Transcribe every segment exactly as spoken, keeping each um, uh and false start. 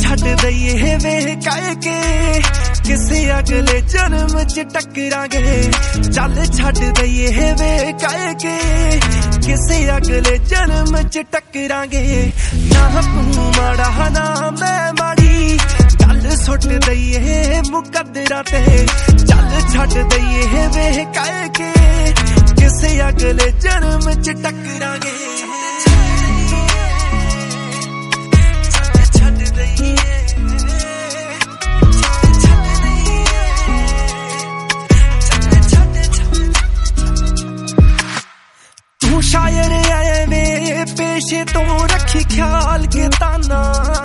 छड़ दईए वे कह के किसे अगले जन्म च टकरांगे। चल छड़ दईए वे कह के किसे अगले जन्म च टकरांगे। ना तू माड़ा ना मैं माड़ी गल सुट दईए मुकद्दरां ते। चल छड़ दईए वे कह के किसे अगले जन्म च टकरांगे। शायर ऐवे पेशे तो रखी ख्याल के ताना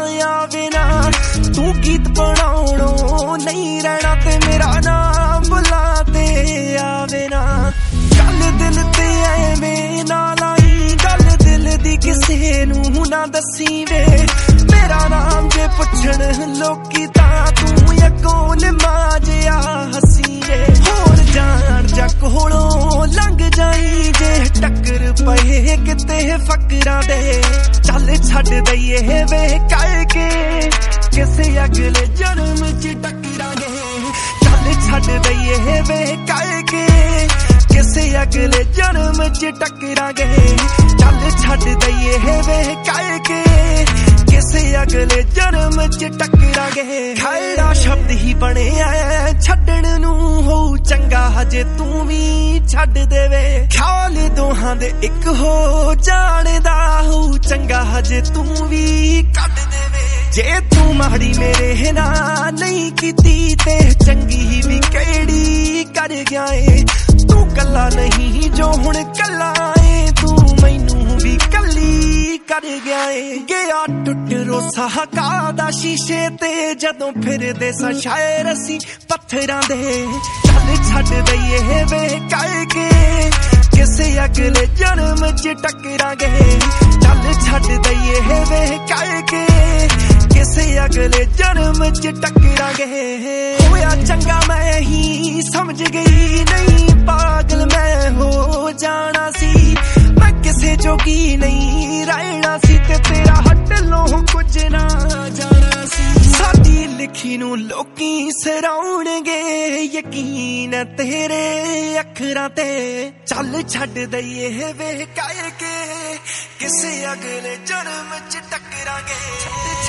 आवे ना। तू गीत बनाउणों नहीं रहना ते मेरा नाम बुलाते आवे ना। गल दिल ते ऐवे ना लाई गल दिल दी किसे नू ना दसी वे। मेरा नाम जे पुछण लोकी तां तू अगों लिमा जिहा हसी वे। होर जान जा कोलों लंघ जाई जे टक्कर पए किते फकरां दे। चल छड़ दईए वे कह के किसे अगले जन्म च टकरांगे। चल छड़ दईए वे कह के किसे अगले जन्म च टकरांगे। चल छड़ दईए वे कह के किसे अगले जन्म च टकरांगे। खैड़ा शब्द ही बने ऐ छड्डण नू हो चंगा हजे तू भी छड़ देवे। ख्याल दोहां दे इक हो जाने दा हो चंगा हजे तू भी कट देवे। जे तू माड़ी मेरे ना नहीं कीती ते चंगी भी केड़ी कर गया ए। तू कला नहीं जो हुण कला ए तू मैनू भी कली कर गया ए। गया टुट रोसा कादा शीशे ते जदों फिरदे सा शायर असी पत्थरां दे। चल छड़ दईए वे कह के किसे अगले जन्म च टकरांगे। चल छड़ दईए वे कह के किसे अगले जन्म च टकरांगे। होया चंगा मैं ही समझ गई नहीं पागल मैं हो जाना सी। मैं किसे जोगी नहीं रहना सी ते तेरा हट लो कुछ ना जाना सी। साडी लिखी नू लोकी सराउणगे यकीन तेरे अखरां ते। चल छड़ दईए वे कह के किसे अगले जन्म च टकरांगे।